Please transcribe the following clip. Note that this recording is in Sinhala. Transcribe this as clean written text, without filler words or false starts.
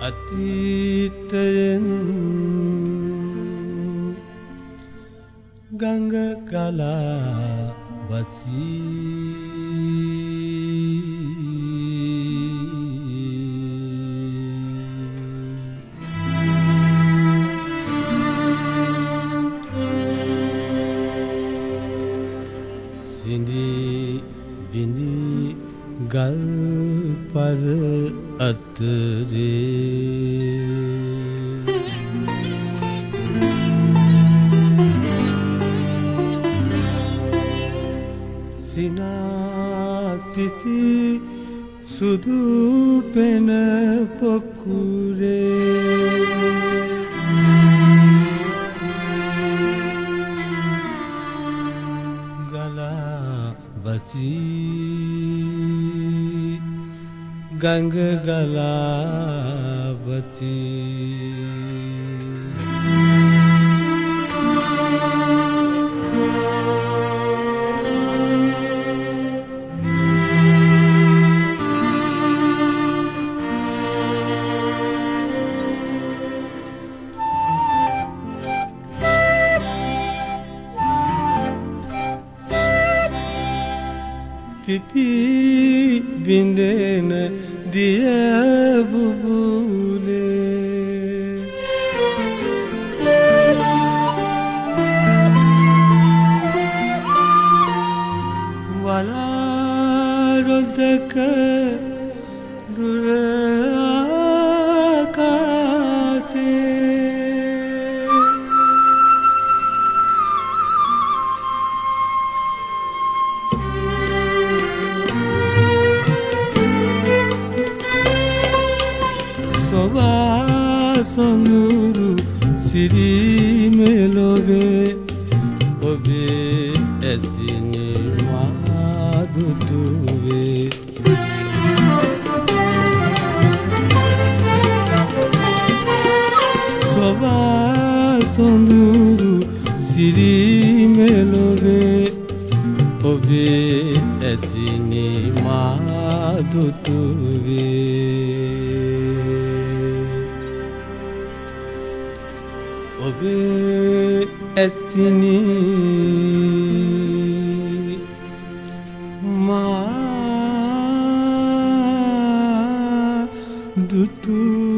අතීතයෙන් ගඟ ගලා වසී සිඳී බිඳී ගල් පර අතරේ සිනාසිසි සුදු පෙන පොකුරේ ගලා වසී ගංග ගලා වසී පිපි බින්දෙන දිය බුබුලේ වලා රොදක දුර ආකාසේ සොබා සොඳුරු සිරි මෙලොවේ ඔබේ ඇසිනි මාදුතුවේ සොබා සොඳුරු සිරි මෙලොවේ ඔබේ ඇසිනි මාදුතුවේ ඔබේ ඇතිනි මා දුතු